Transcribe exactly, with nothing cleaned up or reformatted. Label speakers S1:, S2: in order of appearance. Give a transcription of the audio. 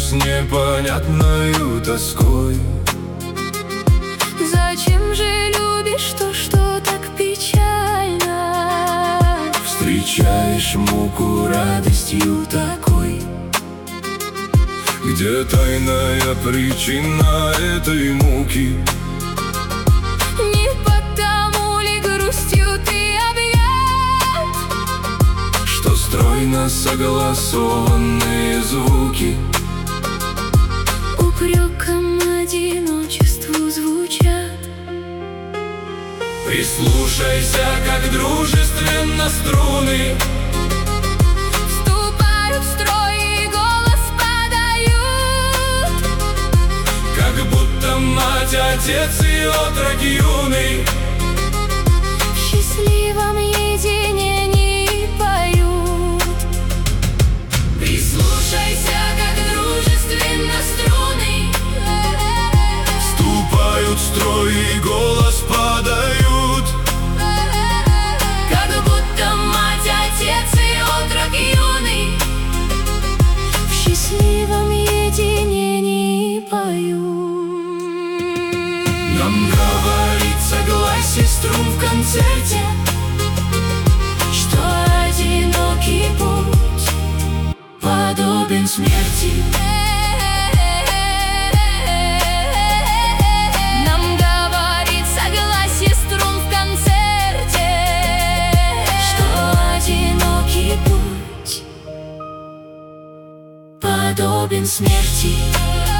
S1: с непонятною тоской.
S2: Зачем же любишь то, что так печально?
S1: Встречаешь муку радостью такой. Где тайная причина этой муки?
S2: Не потому ли грустью ты объят,
S1: что стройно согласованные звуки
S2: упреком одиночеству звучат?
S1: Прислушайся, как дружественно струны
S2: вступают в строй и голос подают,
S1: как будто мать, отец и отрок юный
S2: в счастливом единении поют. Прислушайся, как дружественно струны
S1: вступают в строй и голос подают,
S2: как будто мать, отец и отрок юный в счастливом единении поют.
S1: Нам говорит согласие струн в концерте,
S2: Что одинокий путь подобен смерти. Нам говорит согласие струн в концерте, что одинокий путь подобен смерти.